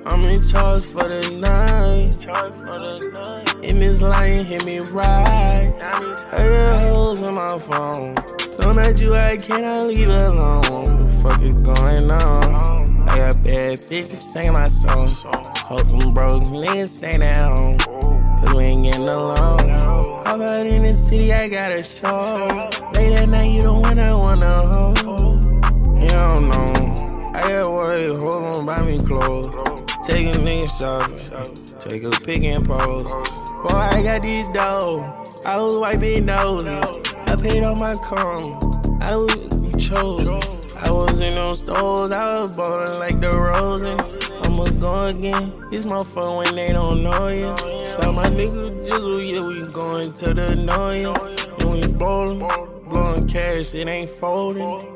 I'm in charge for the night. And this lion hit me right. I got hoes on my phone. So mad you, I cannot leave alone. What the fuck is going on? I got bad bitches singing my songs. Hope them broke niggas staying at home. Cause we ain't getting along. How about in the city, I got a show. Late at night, you the one I wanna hold. You don't know. I got worried, hold on, buy me clothes. Take a nigga shopping, take a pick and pose. Boy, I got these dough, I was wiping noses. I paid on my karma, I was chose. I was in those stores, I was ballin' like the Rosen. I'ma go again, it's my fun when they don't know you. So my nigga jizzle, yeah, we going to the noise. And we blowin' cash, it ain't folding.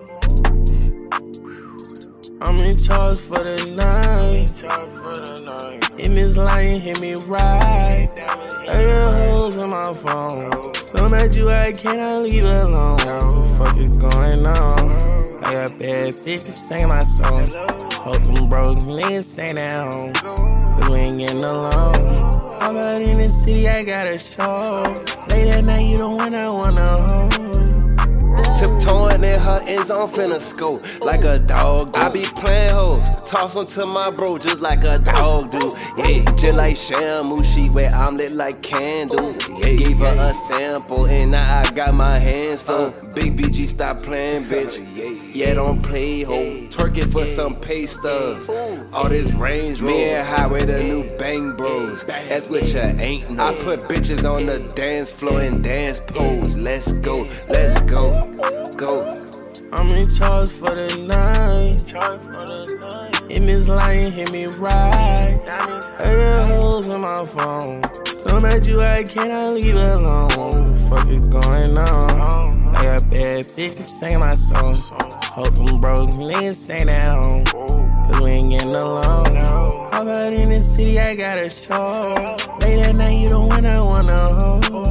I'm in charge for the night. And this lion hit me right. I got hoes on my phone. So mad you, I cannot leave alone. What the fuck is going on? I got bad bitches singing my song. Hope them broke niggas staying at home. Cause we ain't getting along. How about in the city, I got a show. Late at night, you the one I wanna hold. Tiptoeing in her ends, I'm finna scope like a dog do. I be playing hoes, toss them to my bro just like a dog do. Yeah, just like Shamu, she wear omelet like candles. Yeah, gave her a sample and now I got my hands full. Big BG, stop playing, bitch. Yeah, don't play, ho. Twerking for some pay stubs. All this range, me and Highway, the new Bang Bros. That's what you ain't know. I put bitches on the dance floor and dance pose. Let's go, let's go. Go. I'm in charge for the night. And this lion hit me right. I got hoes on my phone. So mad you, I cannot leave alone. What the fuck is going on? I got bad bitches singing my songs. Hope them broke niggas staying at home. Cause we ain't getting along. How about in the city, I got a show. Late at night, you the one I wanna hold.